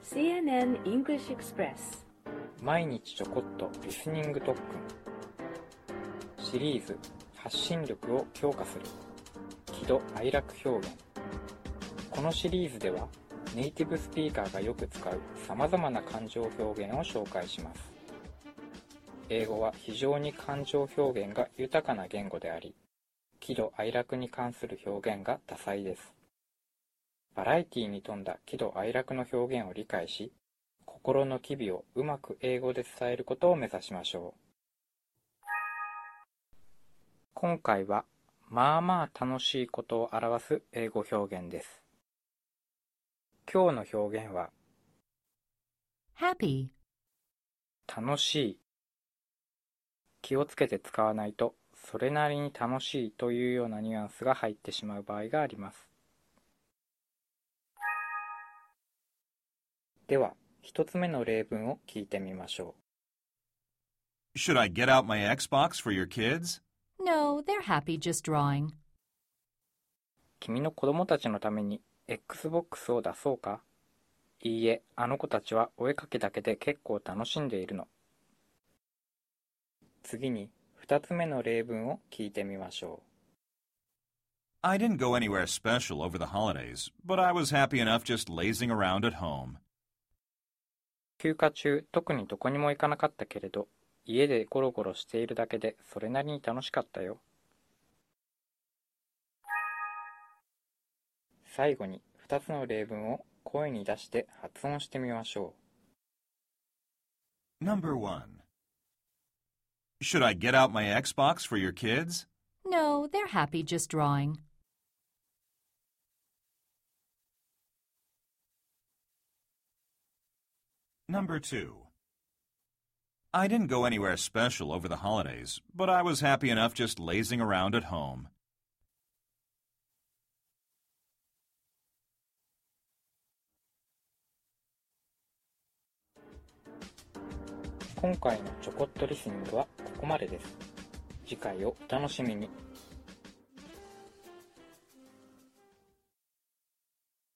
CNN English Express 毎日ちょこっとリスニング特訓シリーズ発信力を強化する喜怒哀楽表現。このシリーズではネイティブスピーカーがよく使う様々な感情表現を紹介します。英語は非常に感情表現が豊かな言語であり、喜怒哀楽に関する表現が多彩です。バラエティに富んだ喜怒哀楽の表現を理解し、心の機微をうまく英語で伝えることを目指しましょう。今回は、まあまあ楽しいことを表す英語表現です。今日の表現は、 happy 楽しい。気をつけて使わないと、それなりに楽しいというようなニュアンスが入ってしまう場合があります。では、一つ目の例文を聞いてみましょう。Should I get out my Xbox for your kids? No, they're happy just drawing. 君の子供たちのために Xbox を出そうか？いいえ、あの子たちはお絵かきだけで結構楽しんでいるの。次に、二つ目の例文を聞いてみましょう。 I didn't go anywhere special over the holidays, but I was happy enough just lazing around at home. 休暇中、特にどこにも行かなかったけれど、家でゴロゴロしているだけでそれなりに楽しかったよ。最後に2つの例文を声に出して発音してみましょう。No.1 Should I get out my Xbox for your kids? No, they're happy just drawing. No.2 I didn't go anywhere special over the holidays, but I was happy enough just lazing around at home. 今回のちょこっとリスニングはここまでです。次回をお楽しみに。